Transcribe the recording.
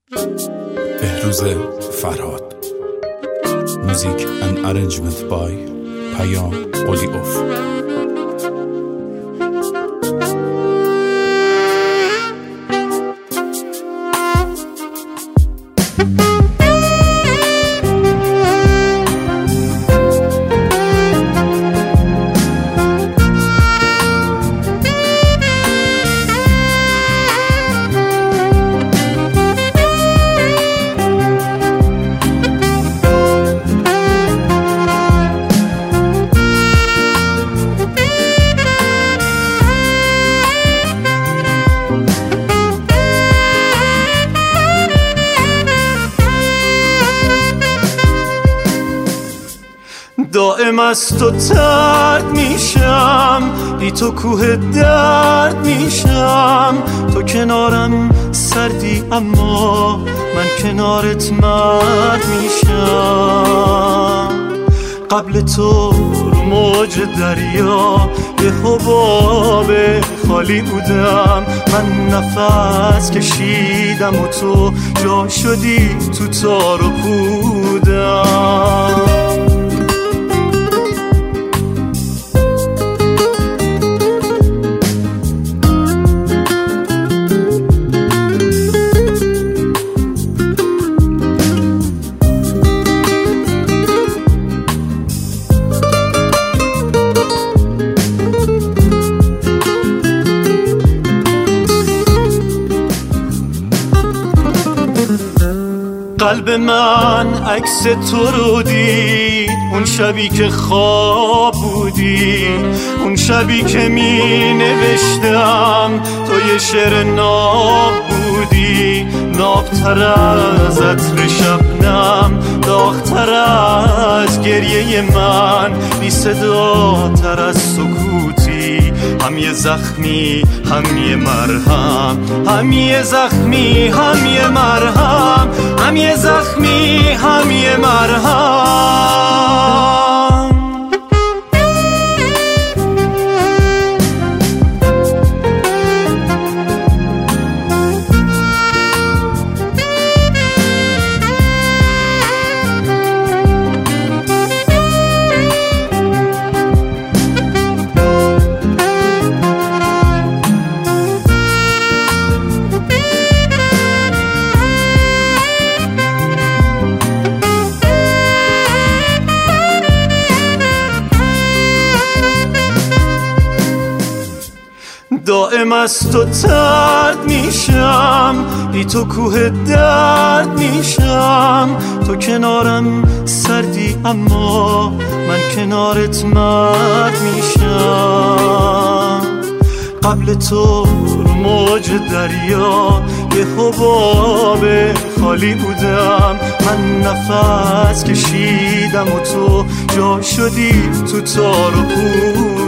بهروز فرهاد. موزیک and arrangement by پیام قلیوف. دائم از تو ترد میشم، بی تو کوه درد میشم. تو کنارم سردی اما من کنارت مرد میشم. قبل تو رو موج دریا یه حباب خالی بودم. من نفس کشیدم و تو جا شدی تو تار و پودم. قلب من عکس تو رو دید، اون شبی که خواب بودی، اون شبی که می نوشتم تو یه شعر ناب بودی. نابتر از عطر شبنم، داغتر از گریه من، بی صداتر از سکوتی. هم یه زخمی هم یه مرهم، هم یه زخمی هم یه مرهم، هم یه زخمی هم یه مرهم. دائم از تو ترد میشم، بی تو کوه درد میشم. تو کنارم سردی اما من کنارت مرد میشم. قبل تو رو موج دریا یه حباب خالی بودم. من نفس کشیدم و تو جا شدی تو تار و پود.